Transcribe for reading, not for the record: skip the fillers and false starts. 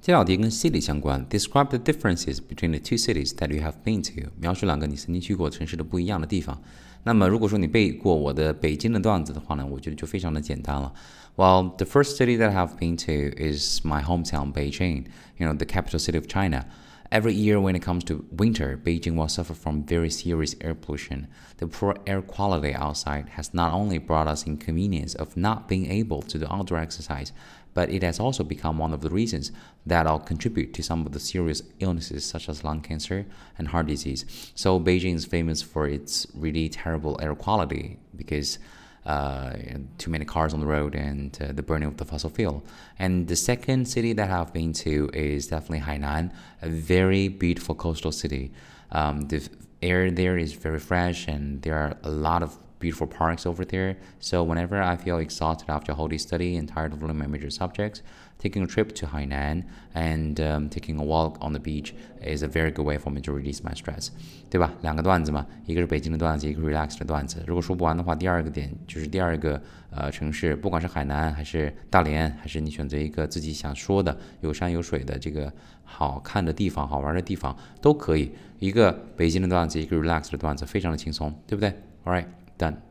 这道题跟 city 相关 ，describe the differences between the two cities that you have been to， 描述两个你曾经去过城市的不一样的地方。那么如果说你背过我的北京的段子的话呢，我觉得就非常的简单了。Well, the first city that I have been to is my hometown, Beijing, the capital city of China. Every year when it comes to winter, Beijing will suffer from very serious air pollution. The poor air quality outside has not only brought us inconvenience of not being able to do outdoor exercise, but it has also become one of the reasons that will contribute to some of the serious illnesses such as lung cancer and heart disease. So Beijing is famous for its really terrible air quality because too many cars on the road and the burning of the fossil fuel. And the second city that I've been to is definitely Hainan, a very beautiful coastal city. The air there is very fresh and there are a lot of beautiful parks over there. So whenever I feel exhausted after a whole day study and tired of learning my major subjects, taking a trip to Hainan and taking a walk on the beach is a very good way for me to release my stress. 对吧？两个段子嘛，一个是北京的段子，一个是 relax 的段子。如果说不完的话，第二个点就是第二个城市，不管是海南还是大连，还是你选择一个自己想说的有山有水的这个好看的地方、好玩的地方都可以。一个北京的段子，一个 relax 的段子，非常的轻松，对不对？All right, done.